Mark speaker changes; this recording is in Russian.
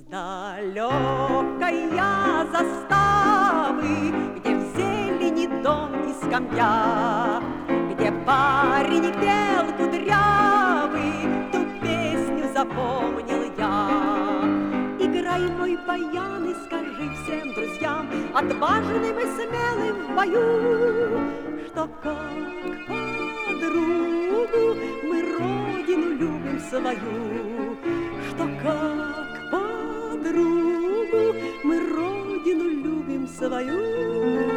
Speaker 1: далекой я заставы, где в зелени дом и скамья, где парень пел кудрявый, ту песню запомнил я. Играй, мой баян, и скажи всем друзьям, отважным и смелым в бою, что как подругу мы родину любим свою, что как подругу мы родину любим свою.